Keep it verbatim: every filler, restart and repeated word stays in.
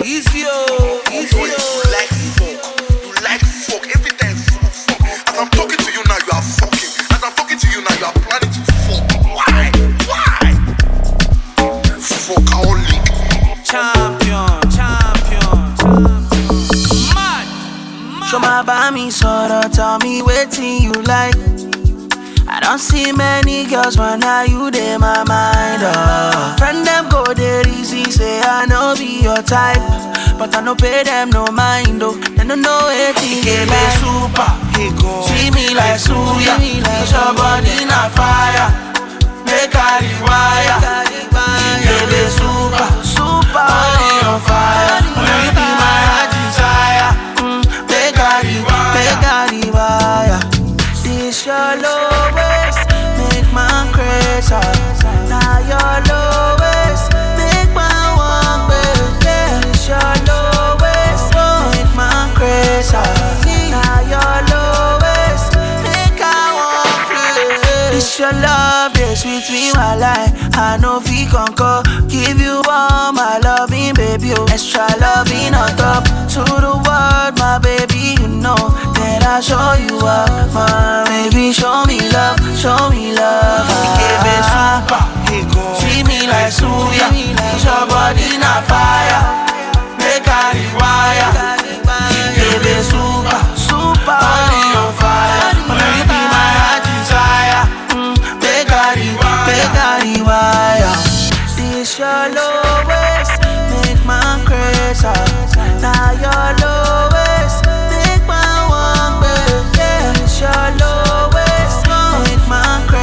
Easy, oh, easy, You oh. like fuck. You like fuck. Every time fuck, fuck. As I'm talking to you now, you are fucking. As I'm talking to you now, you are planning to fuck. Why? Why? Fuckaholic. Champion, champion, champion. Mad, mad. Show my bami sorrow, tell me waiting you like. I don't see many girls, but now you dey my mind. Oh. Friend them go there easy, say I know be your type, but I no pay them no mind. Oh, they don't know anything. Give me super, see me like Suya, cause your body na fire. Make I rewire. Give me super, super, body on fire. You be my heart desire. Mm, make I rewire, make I rewire. This your lowest, make my crazy. Now your lowest, make my one better. This your lowest, make my crazy. Now your lowest, make I one crazy. This your love, they sweet me while I I know fi conquer. Give you all my loving, baby. Oh, extra loving on top. To the world, my baby, you know that I show you up, my baby. Show me love, show me love. Give me super, treat me like Suya, cause your body na fire. Make I rewire. Give me super, super, body on fire. You be my heart desire. Mm, make I rewire, make I rewire. This your lowest, make my crazy. Now your lowest, make my one better. This your lowest, make my crazy.